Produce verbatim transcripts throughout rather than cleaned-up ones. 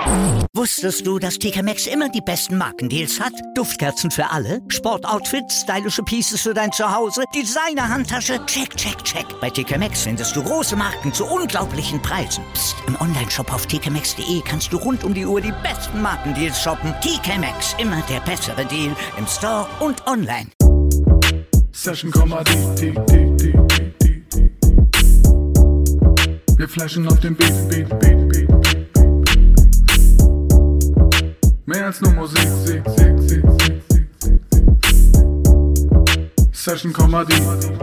Wusstest du, dass T K Maxx immer die besten Markendeals hat? Duftkerzen für alle, Sportoutfits, stylische Pieces für dein Zuhause, Designer-Handtasche, check, check, check. Bei T K Maxx findest du große Marken zu unglaublichen Preisen. Psst. Im Onlineshop auf t k maxx punkt d e kannst du rund um die Uhr die besten Markendeals shoppen. T K Maxx, immer der bessere Deal im Store und online. Session Comedy, die, die, die, die, die, die. Wir flashen auf dem Beat, Beat, Beat, Beat, Beat. Mehr als nur Musik, Sieg, Sieg, Sieg, Sieg, Sieg, Sieg, Sieg. Session Comedy.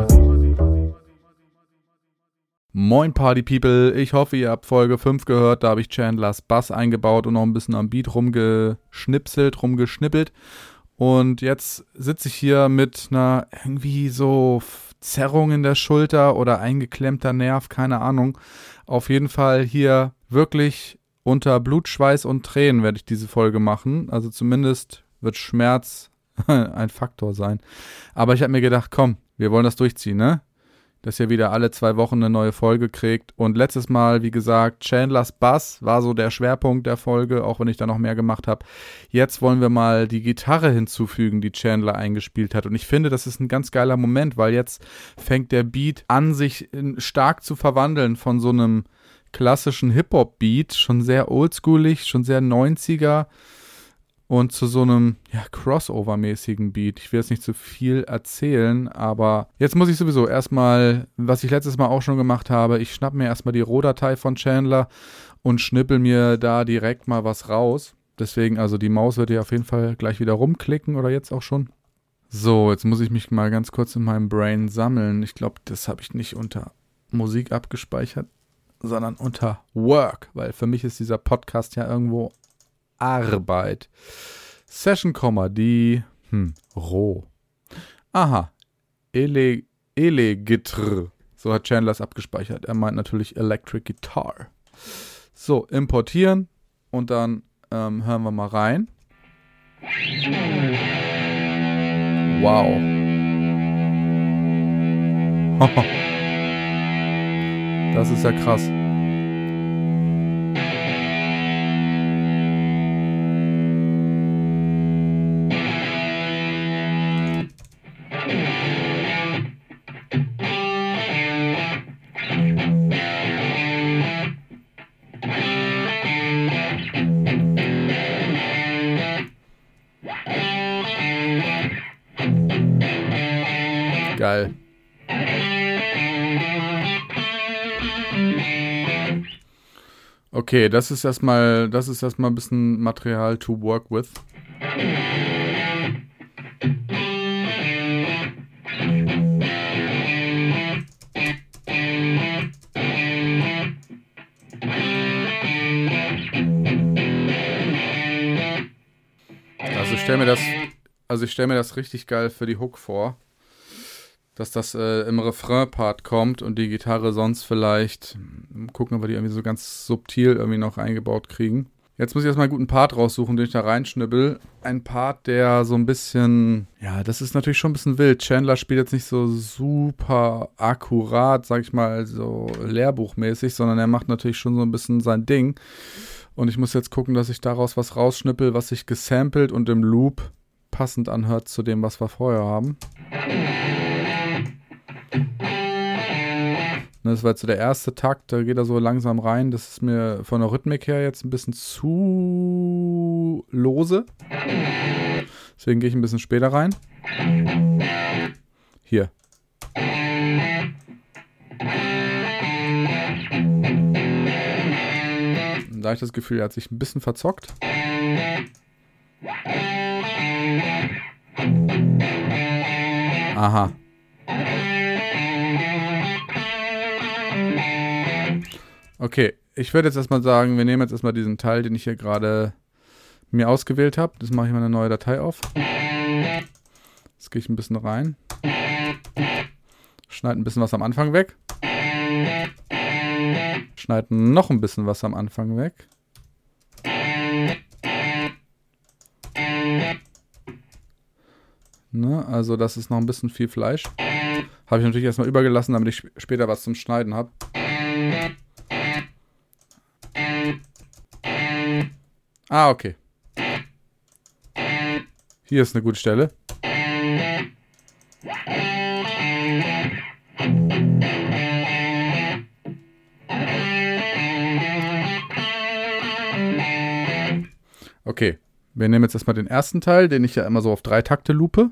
Moin Party People, ich hoffe ihr habt Folge fünf gehört, da habe ich Chandlers Bass eingebaut und noch ein bisschen am Beat rumgeschnipselt, rumgeschnippelt. Und jetzt sitze ich hier mit einer irgendwie so Zerrung in der Schulter oder eingeklemmter Nerv, keine Ahnung. Auf jeden Fall hier wirklich unter Blut, Schweiß und Tränen werde ich diese Folge machen. Also zumindest wird Schmerz ein Faktor sein. Aber ich habe mir gedacht, komm, wir wollen das durchziehen, ne? Dass ihr wieder alle zwei Wochen eine neue Folge kriegt. Und letztes Mal, wie gesagt, Chandlers Bass war so der Schwerpunkt der Folge, auch wenn ich da noch mehr gemacht habe. Jetzt wollen wir mal die Gitarre hinzufügen, die Chandler eingespielt hat. Und ich finde, das ist ein ganz geiler Moment, weil jetzt fängt der Beat an, sich stark zu verwandeln von so einem klassischen Hip-Hop-Beat, schon sehr oldschoolig, schon sehr neunziger und zu so einem ja, Crossover-mäßigen Beat. Ich will jetzt nicht zu viel erzählen, aber jetzt muss ich sowieso erstmal, was ich letztes Mal auch schon gemacht habe, ich schnapp mir erstmal die Rohdatei von Chandler und schnippel mir da direkt mal was raus. Deswegen, also die Maus wird hier auf jeden Fall gleich wieder rumklicken oder jetzt auch schon. So, jetzt muss ich mich mal ganz kurz in meinem Brain sammeln. Ich glaube, das habe ich nicht unter Musik abgespeichert, sondern unter Work, weil für mich ist dieser Podcast ja irgendwo Arbeit. Session Comedy, hm, roh. Aha, Ele, Ele-Gitarre, so hat Chandler es abgespeichert. Er meint natürlich Electric Guitar. So, importieren und dann ähm, hören wir mal rein. Wow. Das ist ja krass. Geil. Okay, das ist erstmal, das ist erstmal ein bisschen Material to work with. Also ich stelle mir das, also ich stelle mir das richtig geil für die Hook vor. Dass das äh, im Refrain-Part kommt und die Gitarre sonst vielleicht, gucken, ob wir die irgendwie so ganz subtil irgendwie noch eingebaut kriegen. Jetzt muss ich erstmal einen guten Part raussuchen, den ich da reinschnibbel. Ein Part, der so ein bisschen, ja, das ist natürlich schon ein bisschen wild. Chandler spielt jetzt nicht so super akkurat, sag ich mal, so lehrbuchmäßig, sondern er macht natürlich schon so ein bisschen sein Ding. Und ich muss jetzt gucken, dass ich daraus was rausschnippel, was sich gesampelt und im Loop passend anhört zu dem, was wir vorher haben. Das war jetzt so der erste Takt, da geht er so langsam rein. Das ist mir von der Rhythmik her jetzt ein bisschen zu lose. Deswegen gehe ich ein bisschen später rein. Hier. Und da habe ich das Gefühl, er hat sich ein bisschen verzockt. Aha. Okay, ich würde jetzt erstmal sagen, wir nehmen jetzt erstmal diesen Teil, den ich hier gerade mir ausgewählt habe. Das mache ich mal eine neue Datei auf. Jetzt gehe ich ein bisschen rein. Schneide ein bisschen was am Anfang weg. Schneide noch ein bisschen was am Anfang weg. Ne, also das ist noch ein bisschen viel Fleisch. Habe ich natürlich erstmal übergelassen, damit ich später was zum Schneiden habe. Ah, okay. Hier ist eine gute Stelle. Okay, wir nehmen jetzt erstmal den ersten Teil, den ich ja immer so auf drei Takte loope.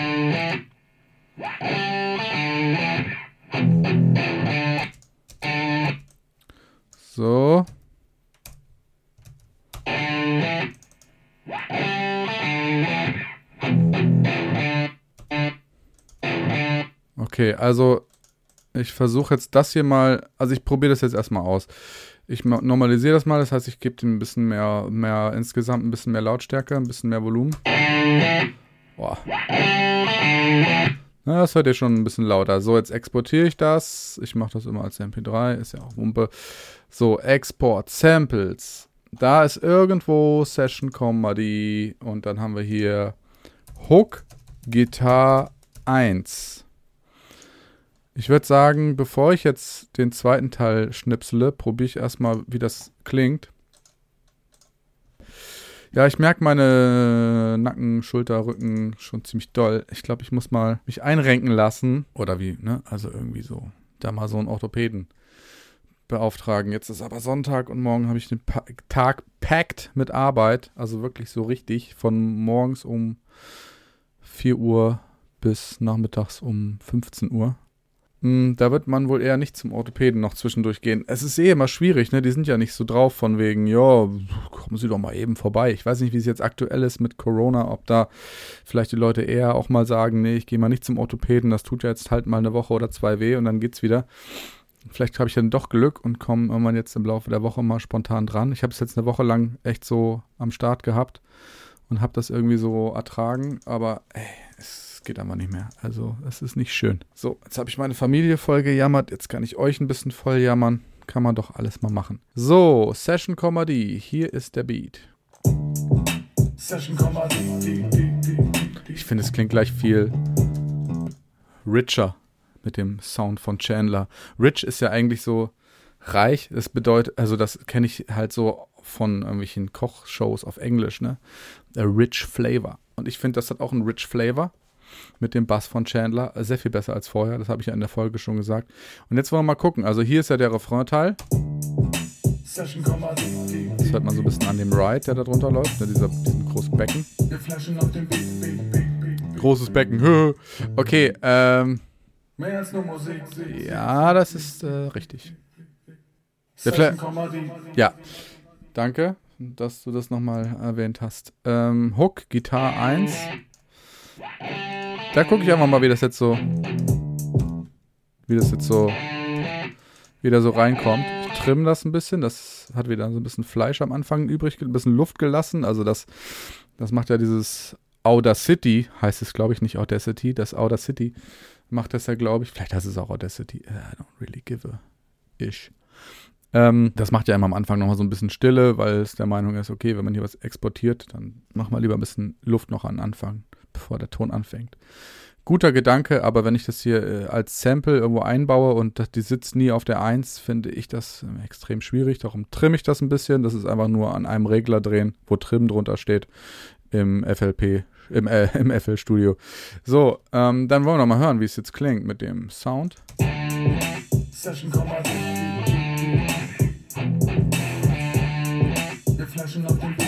So. Okay, also ich versuche jetzt das hier mal, also ich probiere das jetzt erstmal aus. Ich normalisiere das mal, das heißt, ich gebe dem ein bisschen mehr, mehr, insgesamt ein bisschen mehr Lautstärke, ein bisschen mehr Volumen. Boah. Na, das hört ihr schon ein bisschen lauter. So, jetzt exportiere ich das. Ich mache das immer als M P drei, ist ja auch Wumpe. So, Export, Samples. Da ist irgendwo Session Comedy und dann haben wir hier Hook, Gitarre eins. Ich würde sagen, bevor ich jetzt den zweiten Teil schnipsele, probiere ich erstmal, wie das klingt. Ja, ich merke meine Nacken, Schulter, Rücken schon ziemlich doll. Ich glaube, ich muss mal mich einrenken lassen. Oder wie, ne? Also irgendwie so, da mal so einen Orthopäden beauftragen. Jetzt ist aber Sonntag und morgen habe ich den pa- Tag packt mit Arbeit. Also wirklich so richtig von morgens um vier Uhr bis nachmittags um fünfzehn Uhr. Da wird man wohl eher nicht zum Orthopäden noch zwischendurch gehen. Es ist eh immer schwierig, ne? Die sind ja nicht so drauf von wegen, ja, kommen Sie doch mal eben vorbei. Ich weiß nicht, wie es jetzt aktuell ist mit Corona, ob da vielleicht die Leute eher auch mal sagen, nee, ich gehe mal nicht zum Orthopäden, das tut ja jetzt halt mal eine Woche oder zwei weh und dann geht's wieder. Vielleicht habe ich dann doch Glück und komme irgendwann jetzt im Laufe der Woche mal spontan dran. Ich habe es jetzt eine Woche lang echt so am Start gehabt und habe das irgendwie so ertragen, aber ey, es geht einfach nicht mehr. Also, es ist nicht schön. So, jetzt habe ich meine Familie voll gejammert. Jetzt kann ich euch ein bisschen voll jammern. Kann man doch alles mal machen. So, Session Comedy. Hier ist der Beat. Ich finde, es klingt gleich viel richer mit dem Sound von Chandler. Rich ist ja eigentlich so reich. Das bedeutet, also das kenne ich halt so von irgendwelchen Kochshows auf Englisch, ne? A rich flavor. Und ich finde, das hat auch einen rich flavor. Mit dem Bass von Chandler. Sehr viel besser als vorher. Das habe ich ja in der Folge schon gesagt. Und jetzt wollen wir mal gucken. Also hier ist ja der Refrain-Teil. Das hört man so ein bisschen an dem Ride, der da drunter läuft. Ne, dieser, diesen großen Becken. Großes Becken. Okay, ähm. Ja, das ist äh, richtig. Der Fla- ja, danke, dass du das nochmal erwähnt hast. Ähm, Hook, Gitarre eins. Da gucke ich einfach mal, wie das jetzt so, wie das jetzt so, wieder so reinkommt. Ich trimme das ein bisschen, das hat wieder so ein bisschen Fleisch am Anfang übrig, ein bisschen Luft gelassen. Also das, das macht ja dieses Audacity, heißt es glaube ich, nicht Audacity, das Audacity macht das ja glaube ich, vielleicht heißt es auch Audacity, I don't really give a ish. Ähm, das macht ja immer am Anfang nochmal so ein bisschen Stille, weil es der Meinung ist, okay, wenn man hier was exportiert, dann machen wir lieber ein bisschen Luft noch an Anfang, bevor der Ton anfängt. Guter Gedanke, aber wenn ich das hier äh, als Sample irgendwo einbaue und das, die sitzt nie auf der eins, finde ich das äh, extrem schwierig. Darum trimme ich das ein bisschen. Das ist einfach nur an einem Regler drehen, wo Trim drunter steht im F L P, im, äh, im F L Studio. So, ähm, dann wollen wir noch mal hören, wie es jetzt klingt mit dem Sound. Session Comedy. Wir flashen auf den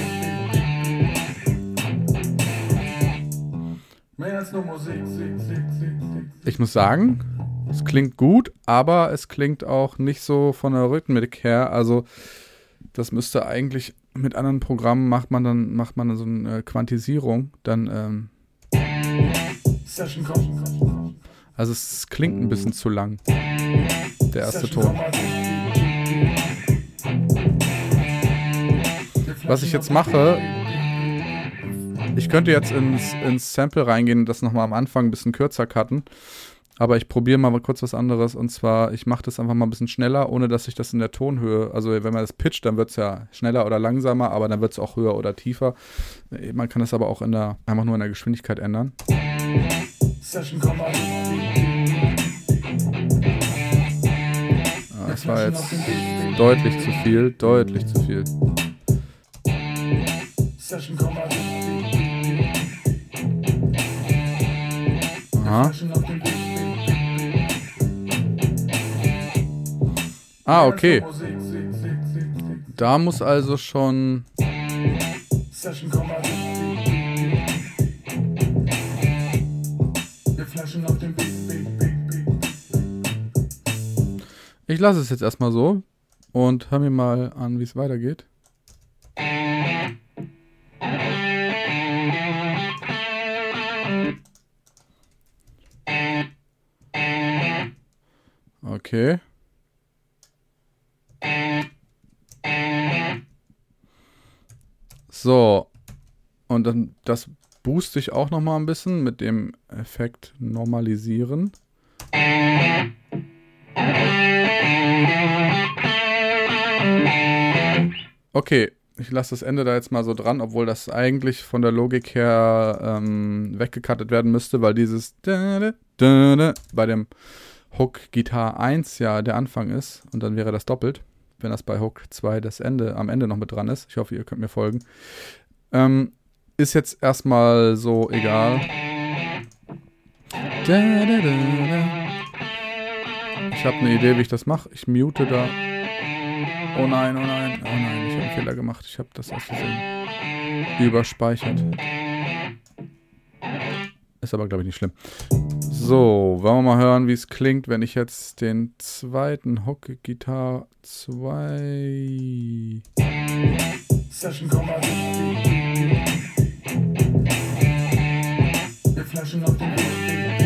Mehr als nur Musik. Ich muss sagen, es klingt gut, aber es klingt auch nicht so von der Rhythmik her. Also das müsste eigentlich mit anderen Programmen macht man dann macht man dann so eine Quantisierung, dann ähm, also es klingt ein bisschen zu lang. Der erste Ton. Was ich jetzt mache, ich könnte jetzt ins, ins Sample reingehen und das nochmal am Anfang ein bisschen kürzer cutten, aber ich probiere mal kurz was anderes und zwar, ich mache das einfach mal ein bisschen schneller, ohne dass ich das in der Tonhöhe, also wenn man das pitcht, dann wird es ja schneller oder langsamer, aber dann wird es auch höher oder tiefer. Man kann das aber auch in der, einfach nur in der Geschwindigkeit ändern. Das war jetzt deutlich zu viel, deutlich zu viel. Session Komma D. Aha. Ah, okay. Da muss also schon... Session Komma D. Wir flashen auf den Beat, Beat, Beat, Beat. Ich lasse es jetzt erstmal so und hör mir mal an, wie es weitergeht. Okay. So. Und dann das booste ich auch nochmal ein bisschen mit dem Effekt normalisieren. Okay, ich lasse das Ende da jetzt mal so dran, obwohl das eigentlich von der Logik her ähm, weggecuttet werden müsste, weil dieses bei dem Hook Gitarre eins ja der Anfang ist und dann wäre das doppelt, wenn das bei Hook zwei das Ende am Ende noch mit dran ist. Ich hoffe, ihr könnt mir folgen. Ähm, ist jetzt erstmal so egal. Ich habe eine Idee, wie ich das mache. Ich mute da. Oh nein, oh nein, oh nein, ich habe einen Fehler gemacht. Ich habe das aus Versehen überspeichert. Ist aber, glaube ich, nicht schlimm. So, wollen wir mal hören, wie es klingt, wenn ich jetzt den zweiten Hook Gitarre zwei... Session Komma D. Wir flashen auf den Beat, Beat,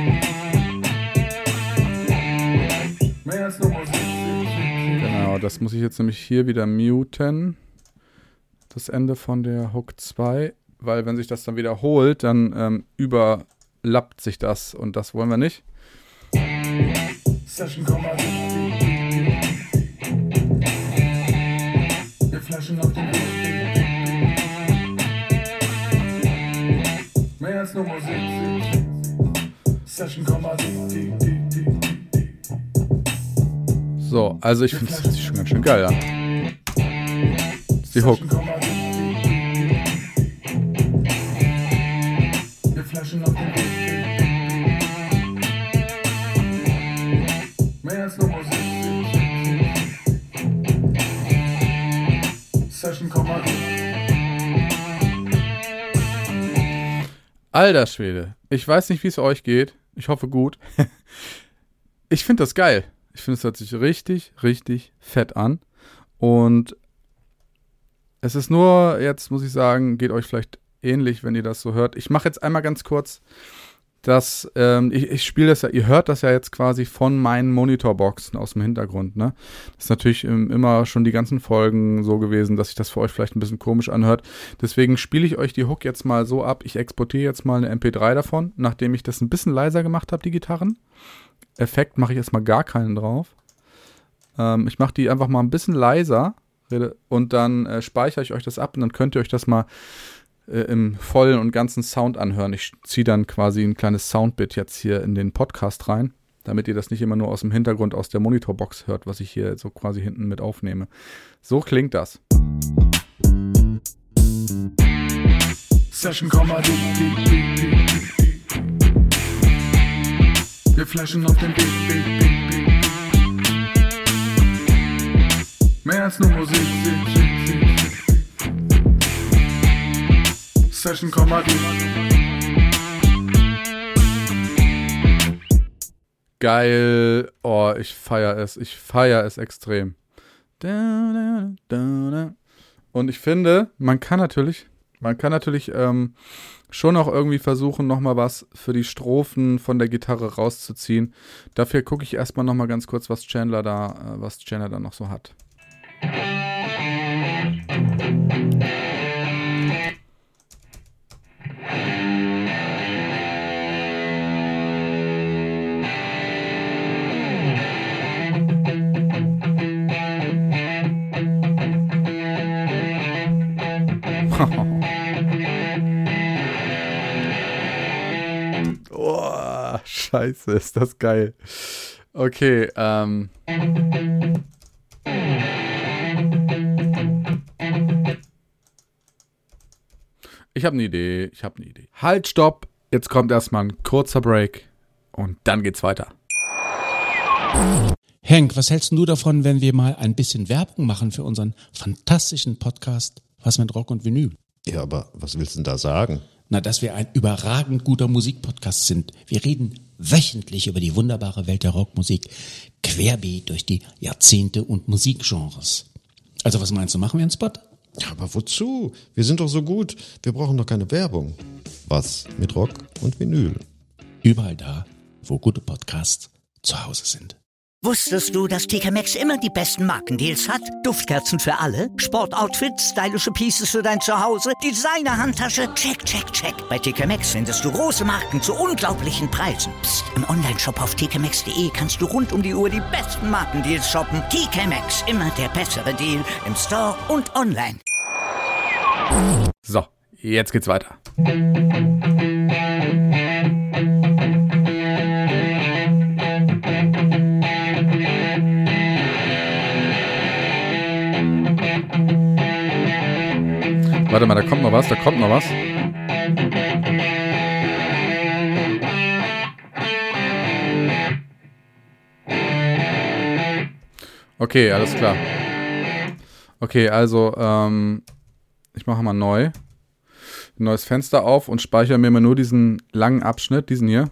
Beat. Mehr als nur Musik. Genau, das muss ich jetzt nämlich hier wieder muten. Das Ende von der Hook zwei, weil wenn sich das dann wiederholt, dann ähm, überlappt sich das und das wollen wir nicht. Session Komma D. Wir flashen auf den Beat, Beat. Mehr als nur Musik. Session Komma D. So, also ich finde es schon ganz schön geil an. Das ist die Hook. Wir flashen auf den Beat. Mehr als nur Musik. Session Komma D. Alter Schwede, ich weiß nicht, wie es euch geht. Ich hoffe gut. Ich finde das geil. Ich finde, es hört sich richtig, richtig fett an. Und es ist nur, jetzt muss ich sagen, geht euch vielleicht ähnlich, wenn ihr das so hört. Ich mache jetzt einmal ganz kurz das, ähm, ich, ich spiele das ja, ihr hört das ja jetzt quasi von meinen Monitorboxen aus dem Hintergrund, ne? Das ist natürlich ähm, immer schon die ganzen Folgen so gewesen, dass sich das für euch vielleicht ein bisschen komisch anhört. Deswegen spiele ich euch die Hook jetzt mal so ab. Ich exportiere jetzt mal eine M P drei davon, nachdem ich das ein bisschen leiser gemacht habe, die Gitarren. Effekt mache ich erstmal gar keinen drauf. Ähm, ich mache die einfach mal ein bisschen leiser und dann äh, speichere ich euch das ab und dann könnt ihr euch das mal äh, im vollen und ganzen Sound anhören. Ich ziehe dann quasi ein kleines Soundbit jetzt hier in den Podcast rein, damit ihr das nicht immer nur aus dem Hintergrund aus der Monitorbox hört, was ich hier so quasi hinten mit aufnehme. So klingt das. Session Komma D. Wir flashen auf den Beat, Beat, Beat, Beat. Mehr als nur Musik. Session Komma D. Geil. Oh, ich feiere es. Ich feiere es extrem. Und ich finde, man kann natürlich, man kann natürlich ähm, schon auch irgendwie versuchen, nochmal was für die Strophen von der Gitarre rauszuziehen. Dafür gucke ich erstmal nochmal ganz kurz, was Chandler da, äh, was Chandler da noch so hat. Oh, scheiße, ist das geil. Okay, ähm. Ich habe eine Idee, ich habe eine Idee. Halt, stopp. Jetzt kommt erstmal ein kurzer Break und dann geht's weiter. Henk, was hältst du davon, wenn wir mal ein bisschen Werbung machen für unseren fantastischen Podcast Was mit Rock und Vinyl? Ja, aber was willst du denn da sagen? Na, dass wir ein überragend guter Musikpodcast sind. Wir reden wöchentlich über die wunderbare Welt der Rockmusik, querbeet durch die Jahrzehnte und Musikgenres. Also was meinst du, machen wir einen Spot? Ja, aber wozu? Wir sind doch so gut. Wir brauchen doch keine Werbung. Was mit Rock und Vinyl? Überall da, wo gute Podcasts zu Hause sind. Wusstest du, dass T K Maxx immer die besten Markendeals hat? Duftkerzen für alle, Sportoutfits, stylische Pieces für dein Zuhause, Designer-Handtasche, check, check, check. Bei T K Maxx findest du große Marken zu unglaublichen Preisen. Psst. Im Onlineshop auf t k maxx punkt d e kannst du rund um die Uhr die besten Markendeals shoppen. T K Maxx, immer der bessere Deal im Store und online. So, jetzt geht's weiter. Warte mal, da kommt noch was, da kommt noch was. Okay, alles klar. Okay, also, ähm, ich mache mal neu. Ein neues Fenster auf und speichere mir mal nur diesen langen Abschnitt, diesen hier.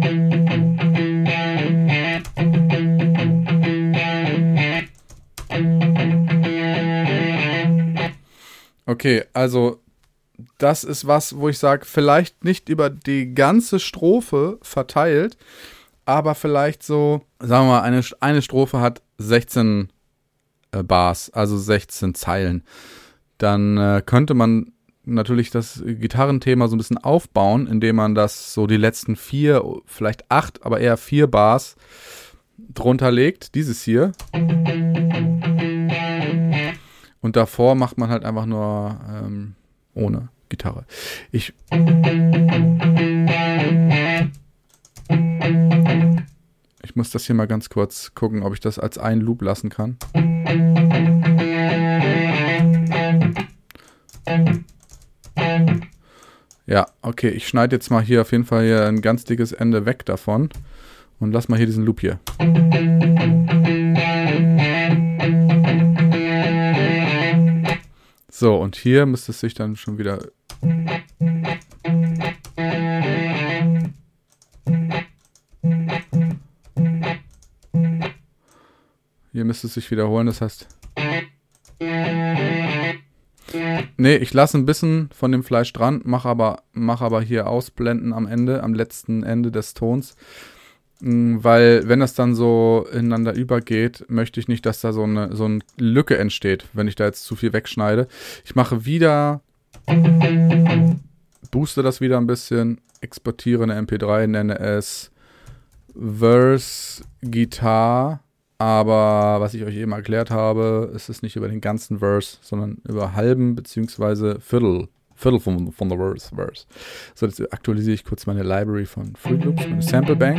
Okay, also das ist was, wo ich sage, vielleicht nicht über die ganze Strophe verteilt, aber vielleicht so, sagen wir mal, eine, eine Strophe hat sechzehn äh, Bars, also sechzehn Zeilen. Dann äh, könnte man natürlich das Gitarrenthema so ein bisschen aufbauen, indem man das so die letzten vier, vielleicht acht, aber eher vier Bars drunter legt, dieses hier. Und davor macht man halt einfach nur ähm, ohne Gitarre. Ich Ich muss das hier mal ganz kurz gucken, ob ich das als einen Loop lassen kann. Ja, okay, ich schneide jetzt mal hier auf jeden Fall hier ein ganz dickes Ende weg davon und lass mal hier diesen Loop hier. So, und hier müsste es sich dann schon wieder... Hier müsste es sich wiederholen, das heißt... Nee, ich lasse ein bisschen von dem Fleisch dran, mache aber, mach aber hier ausblenden am Ende, am letzten Ende des Tons. Weil, wenn das dann so ineinander übergeht, möchte ich nicht, dass da so eine, so eine Lücke entsteht, wenn ich da jetzt zu viel wegschneide. Ich mache wieder, booste das wieder ein bisschen, exportiere eine M P drei, nenne es Verse Guitar, aber was ich euch eben erklärt habe, ist es nicht über den ganzen Verse, sondern über halben bzw. Viertel. Viertel von, von der Verse, Verse. So, jetzt aktualisiere ich kurz meine Library von Fruit Loops, meine Sample Bank.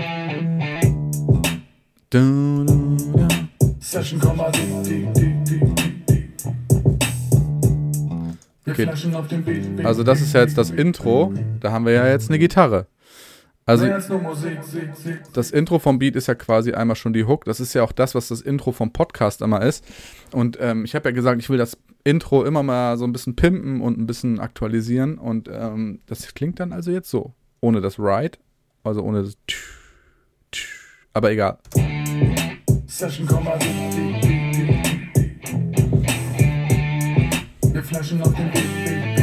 Okay. Also das ist ja jetzt das Intro, da haben wir ja jetzt eine Gitarre. Also das Intro vom Beat ist ja quasi einmal schon die Hook. Das ist ja auch das, was das Intro vom Podcast immer ist. Und ähm, ich habe ja gesagt, ich will das Intro immer mal so ein bisschen pimpen und ein bisschen aktualisieren. Und ähm, das klingt dann also jetzt so. Ohne das Ride, also ohne das tsch, tsch, aber egal. Session, wir flashen auf den Beat.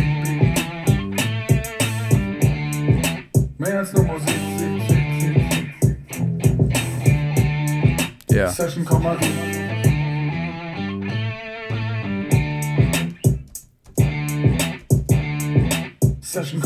Mehr als nur Musik. Ja. Session, Session,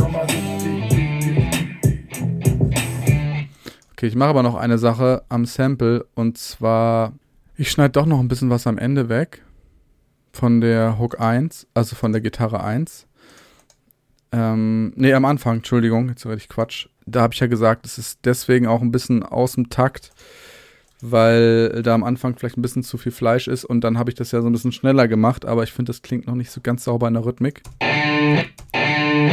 okay, ich mache aber noch eine Sache am Sample und zwar, ich schneide doch noch ein bisschen was am Ende weg von der Hook eins, also von der Gitarre eins. Ähm, nee, am Anfang, Entschuldigung, jetzt rede ich Quatsch. Da habe ich ja gesagt, es ist deswegen auch ein bisschen aus dem Takt, weil da am Anfang vielleicht ein bisschen zu viel Fleisch ist und dann habe ich das ja so ein bisschen schneller gemacht, aber ich finde, das klingt noch nicht so ganz sauber in der Rhythmik.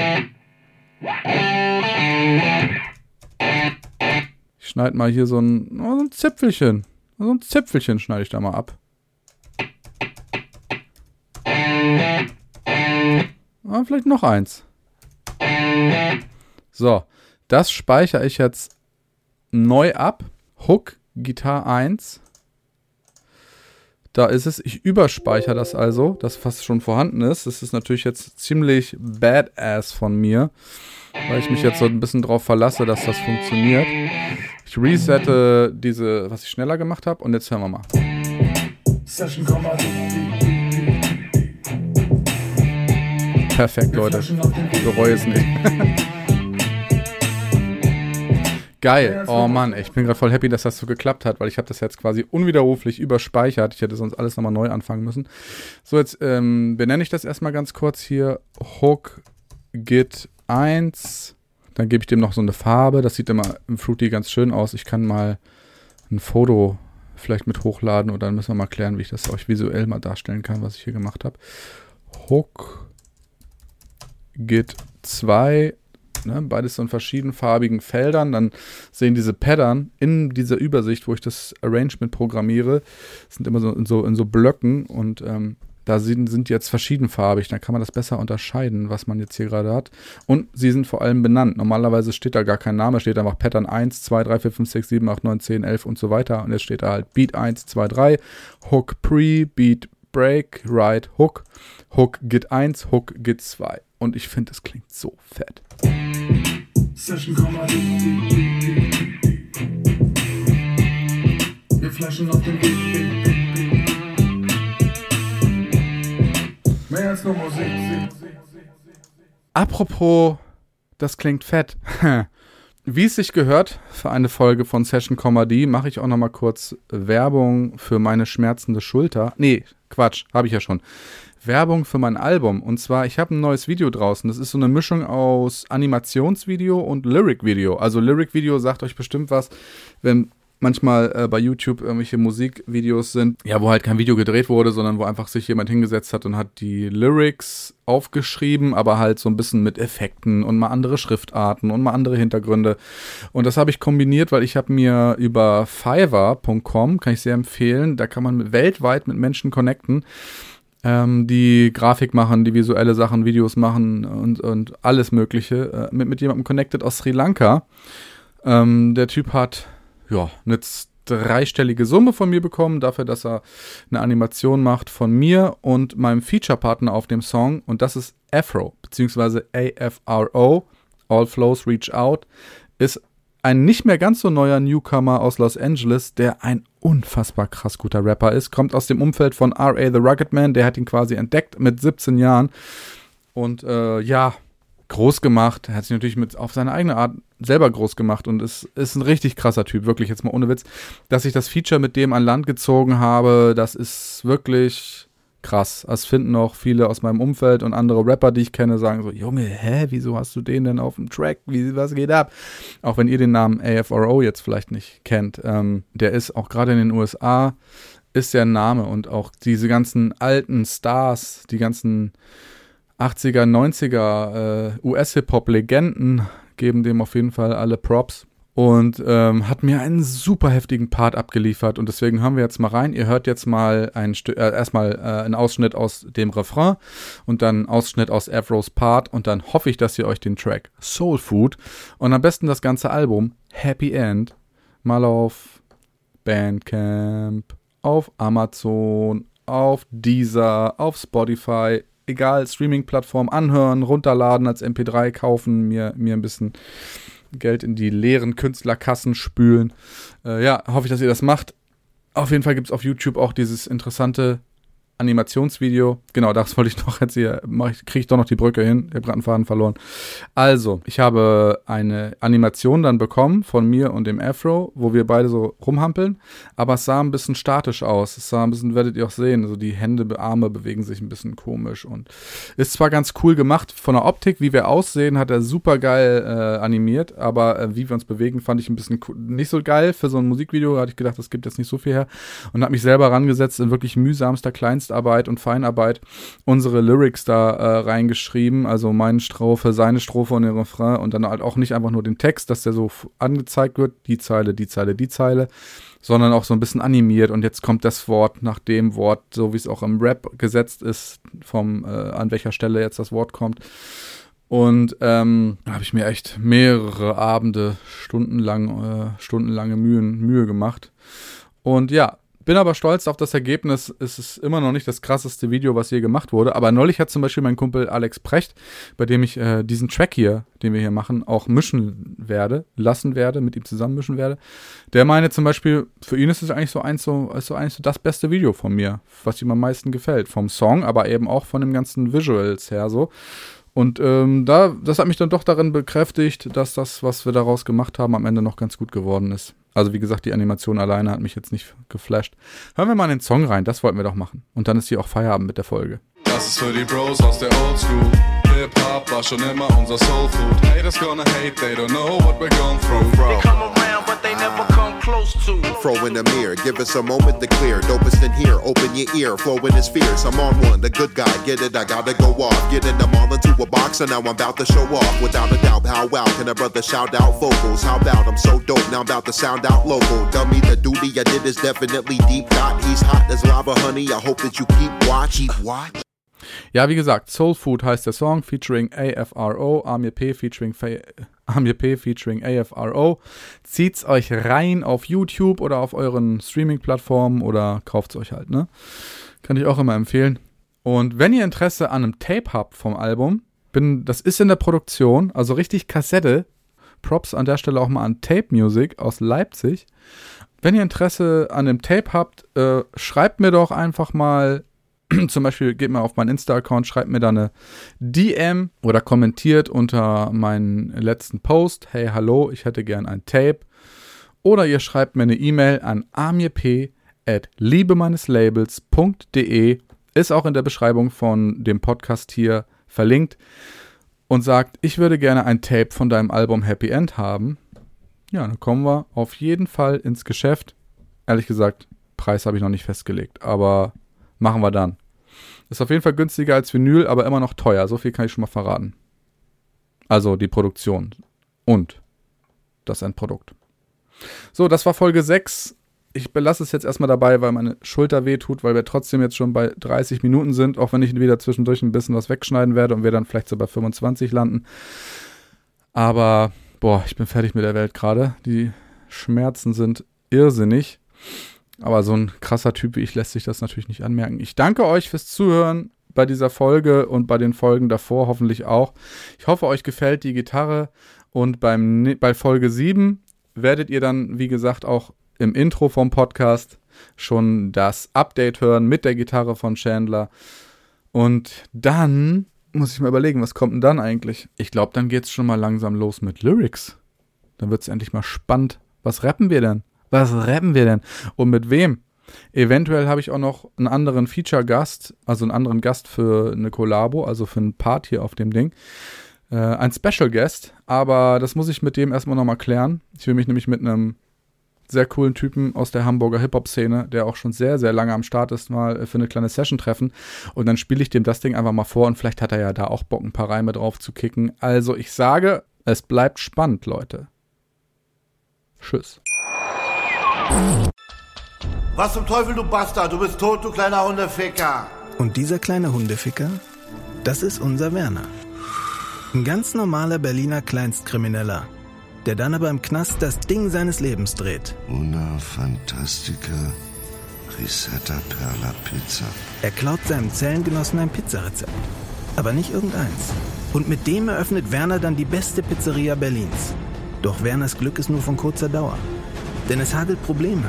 Ich schneide mal hier so ein, oh, so ein Zipfelchen. So ein Zipfelchen schneide ich da mal ab. Ah, vielleicht noch eins. So, das speichere ich jetzt neu ab. Hook, Gitarre eins. Da ist es. Ich überspeichere das also, das fast schon vorhanden ist. Das ist natürlich jetzt ziemlich badass von mir, weil ich mich jetzt so ein bisschen drauf verlasse, dass das funktioniert. Ich resette diese, was ich schneller gemacht habe, und jetzt hören wir mal. Session Komma D. Perfekt, Leute. Ich bereue es nicht. Geil. Oh Mann, ich bin gerade voll happy, dass das so geklappt hat, weil ich habe das jetzt quasi unwiderruflich überspeichert. Ich hätte sonst alles nochmal neu anfangen müssen. So, jetzt ähm, benenne ich das erstmal ganz kurz hier. Hook Git eins. Dann gebe ich dem noch so eine Farbe. Das sieht immer im Fruity ganz schön aus. Ich kann mal ein Foto vielleicht mit hochladen und dann müssen wir mal klären, wie ich das euch visuell mal darstellen kann, was ich hier gemacht habe. Hook Git zwei. Ne, beides so in verschiedenfarbigen Feldern. Dann sehen diese Pattern in dieser Übersicht, wo ich das Arrangement programmiere, sind immer so in so, in so Blöcken, und ähm, da sind, sind jetzt verschiedenfarbig. Dann kann man das besser unterscheiden, was man jetzt hier gerade hat. Und sie sind vor allem benannt. Normalerweise steht da gar kein Name, steht einfach Pattern eins, zwei, drei, vier, fünf, sechs, sieben, acht, neun, zehn, elf und so weiter. Und jetzt steht da halt Beat eins, zwei, drei, Hook Pre, Beat Break, Ride, Hook, Hook Git eins, Hook Git zwei. Und ich finde, das klingt so fett. Session Komma D. Wir flashen auf den Beat. Mehr als nur Musik. Apropos, das klingt fett. Wie es sich gehört für eine Folge von Session Komma D, mache ich auch nochmal kurz Werbung für meine schmerzende Schulter. Nee, Quatsch, habe ich ja schon. Werbung für mein Album. Und zwar, ich habe ein neues Video draußen. Das ist so eine Mischung aus Animationsvideo und Lyric-Video. Also Lyric-Video sagt euch bestimmt was, wenn manchmal äh, bei YouTube irgendwelche Musikvideos sind, ja, wo halt kein Video gedreht wurde, sondern wo einfach sich jemand hingesetzt hat und hat die Lyrics aufgeschrieben, aber halt so ein bisschen mit Effekten und mal andere Schriftarten und mal andere Hintergründe. Und das habe ich kombiniert, weil ich habe mir über Fiverr Punkt com, kann ich sehr empfehlen, da kann man mit, weltweit mit Menschen connecten, ähm, die Grafik machen, die visuelle Sachen, Videos machen und, und alles Mögliche, äh, mit, mit jemandem connected aus Sri Lanka. Ähm, der Typ hat ja eine dreistellige Summe von mir bekommen, dafür, dass er eine Animation macht von mir und meinem Feature-Partner auf dem Song, und das ist Afro, beziehungsweise A F R O, All Flows Reach Out, ist ein nicht mehr ganz so neuer Newcomer aus Los Angeles, der ein unfassbar krass guter Rapper ist, kommt aus dem Umfeld von R A The Rugged Man, der hat ihn quasi entdeckt mit siebzehn Jahren und äh, ja, groß gemacht. Er hat sich natürlich mit auf seine eigene Art selber groß gemacht und ist, ist ein richtig krasser Typ, wirklich, jetzt mal ohne Witz. Dass ich das Feature mit dem an Land gezogen habe, das ist wirklich krass. Das finden auch viele aus meinem Umfeld und andere Rapper, die ich kenne, sagen so, Junge, hä, wieso hast du den denn auf dem Track? Wie, was geht ab? Auch wenn ihr den Namen A F R O jetzt vielleicht nicht kennt. Ähm, der ist auch gerade in den U S A, ist der Name, und auch diese ganzen alten Stars, die ganzen achtziger, neunziger äh, U S-Hip-Hop-Legenden geben dem auf jeden Fall alle Props. Und ähm, hat mir einen super heftigen Part abgeliefert. Und deswegen hören wir jetzt mal rein. Ihr hört jetzt mal ein St- äh, erstmal äh, einen Ausschnitt aus dem Refrain und dann einen Ausschnitt aus Afros Part. Und dann hoffe ich, dass ihr euch den Track Soul Food und am besten das ganze Album Happy End mal auf Bandcamp, auf Amazon, auf Deezer, auf Spotify, egal, Streaming-Plattform anhören, runterladen, als M P drei kaufen, mir, mir ein bisschen Geld in die leeren Künstlerkassen spülen. Äh, ja, hoffe ich, dass ihr das macht. Auf jeden Fall gibt es auf YouTube auch dieses interessante Animationsvideo. Genau, das wollte ich noch jetzt hier, kriege ich doch noch die Brücke hin. Ich habe gerade einen Faden verloren. Also, ich habe eine Animation dann bekommen von mir und dem Afro, wo wir beide so rumhampeln, aber es sah ein bisschen statisch aus. Es sah ein bisschen, werdet ihr auch sehen, also die Hände, Arme bewegen sich ein bisschen komisch und ist zwar ganz cool gemacht von der Optik, wie wir aussehen, hat er super geil äh, animiert, aber äh, wie wir uns bewegen, fand ich ein bisschen cool, nicht so geil. Für so ein Musikvideo hatte ich gedacht, das gibt jetzt nicht so viel her und habe mich selber rangesetzt in wirklich mühsamster, kleinster Kunstarbeit und Feinarbeit unsere Lyrics da äh, reingeschrieben, also meine Strophe, seine Strophe und den Refrain und dann halt auch nicht einfach nur den Text, dass der so f- angezeigt wird, die Zeile, die Zeile, die Zeile, sondern auch so ein bisschen animiert und jetzt kommt das Wort nach dem Wort, so wie es auch im Rap gesetzt ist, vom äh, an welcher Stelle jetzt das Wort kommt. Und ähm, da habe ich mir echt mehrere Abende, stundenlang, äh, stundenlange Mühen, Mühe gemacht. Und ja, bin aber stolz auf das Ergebnis. Es ist immer noch nicht das krasseste Video, was je gemacht wurde. Aber neulich hat zum Beispiel mein Kumpel Alex Precht, bei dem ich äh, diesen Track hier, den wir hier machen, auch mischen werde, lassen werde, mit ihm zusammen mischen werde. Der meine zum Beispiel, für ihn ist es eigentlich so eins so, ist so eigentlich so das beste Video von mir, was ihm am meisten gefällt. Vom Song, aber eben auch von den ganzen Visuals her so. Und ähm, da, das hat mich dann doch darin bekräftigt, dass das, was wir daraus gemacht haben, am Ende noch ganz gut geworden ist. Also wie gesagt, die Animation alleine hat mich jetzt nicht geflasht. Hören wir mal in den Song rein, das wollten wir doch machen. Und dann ist hier auch Feierabend mit der Folge. Das ist für die Bros aus der Oldschool. Hip-Hop war schon immer unser Soulfood. Haters gonna hate, they don't know what we're going through, bro. They come around, but they never come close to. Fro in the mirror, give us a moment to clear. Dopest in here, open your ear. Flow in his fierce, I'm on one, the good guy. Get it, I gotta go off. Getting them all into a box, and now I'm about to show off. Without a doubt, how wow can a brother shout out vocals? How about I'm so dope, now I'm about to sound out local. Dummy, the duty I did is definitely deep got. He's hot as lava, honey, I hope that you keep watch. Keep watch. Ja, wie gesagt, Soul Food heißt der Song, featuring A F R O, Amir P featuring Fa- Amir P featuring A F R O. Zieht's euch rein auf YouTube oder auf euren Streaming-Plattformen oder kauft's euch halt, ne? Kann ich auch immer empfehlen. Und wenn ihr Interesse an einem Tape habt vom Album, bin, das ist in der Produktion, also richtig Kassette. Props an der Stelle auch mal an Tape Music aus Leipzig. Wenn ihr Interesse an dem Tape habt, äh, schreibt mir doch einfach mal, zum Beispiel geht mal auf meinen Insta-Account, schreibt mir da eine D M oder kommentiert unter meinen letzten Post, hey, hallo, ich hätte gern ein Tape. Oder ihr schreibt mir eine E-Mail an amirp at liebemeineslabels punkt de, ist auch in der Beschreibung von dem Podcast hier verlinkt, und sagt, ich würde gerne ein Tape von deinem Album Happy End haben. Ja, dann kommen wir auf jeden Fall ins Geschäft. Ehrlich gesagt, Preis habe ich noch nicht festgelegt, aber machen wir dann. Ist auf jeden Fall günstiger als Vinyl, aber immer noch teuer. So viel kann ich schon mal verraten. Also die Produktion und das Endprodukt. So, das war Folge sechs. Ich belasse es jetzt erstmal dabei, weil meine Schulter wehtut, weil wir trotzdem jetzt schon bei dreißig Minuten sind, auch wenn ich wieder zwischendurch ein bisschen was wegschneiden werde und wir dann vielleicht so bei fünfundzwanzig landen. Aber, boah, ich bin fertig mit der Welt gerade. Die Schmerzen sind irrsinnig. Aber so ein krasser Typ wie ich lässt sich das natürlich nicht anmerken. Ich danke euch fürs Zuhören bei dieser Folge und bei den Folgen davor hoffentlich auch. Ich hoffe, euch gefällt die Gitarre. Und beim, bei Folge sieben werdet ihr dann, wie gesagt, auch im Intro vom Podcast schon das Update hören mit der Gitarre von Chandler. Und dann muss ich mal überlegen, was kommt denn dann eigentlich? Ich glaube, dann geht's schon mal langsam los mit Lyrics. Dann wird's endlich mal spannend. Was rappen wir denn? Was rappen wir denn? Und mit wem? Eventuell habe ich auch noch einen anderen Feature-Gast, also einen anderen Gast für eine Kollabo, also für einen Part hier auf dem Ding. Äh, ein Special Guest, aber das muss ich mit dem erstmal nochmal klären. Ich will mich nämlich mit einem sehr coolen Typen aus der Hamburger Hip-Hop-Szene, der auch schon sehr, sehr lange am Start ist, mal für eine kleine Session treffen. Und dann spiele ich dem das Ding einfach mal vor und vielleicht hat er ja da auch Bock, ein paar Reime drauf zu kicken. Also ich sage, es bleibt spannend, Leute. Tschüss. Was zum Teufel, du Bastard? Du bist tot, du kleiner Hundeficker. Und dieser kleine Hundeficker, das ist unser Werner. Ein ganz normaler Berliner Kleinstkrimineller, der dann aber im Knast das Ding seines Lebens dreht. Una Fantastica Risetta Perla Pizza. Er klaut seinem Zellengenossen ein Pizzarezept, aber nicht irgendeins. Und mit dem eröffnet Werner dann die beste Pizzeria Berlins. Doch Werners Glück ist nur von kurzer Dauer, denn es hagelt Probleme.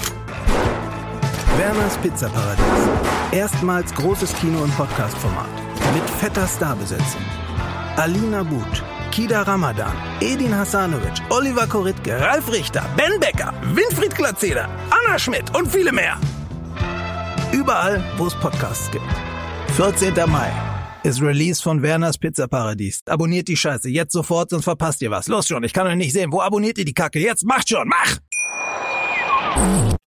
Werners Pizzaparadies. Erstmals großes Kino- und Podcast-Format. Mit fetter Starbesetzung. Alina But, Kida Ramadan, Edin Hasanovic, Oliver Koritke, Ralf Richter, Ben Becker, Winfried Glatzeder, Anna Schmidt und viele mehr. Überall, wo es Podcasts gibt. vierzehnter Mai ist Release von Werners Pizzaparadies. Abonniert die Scheiße jetzt sofort, sonst verpasst ihr was. Los schon, ich kann euch nicht sehen. Wo abonniert ihr die Kacke? Jetzt macht schon, mach!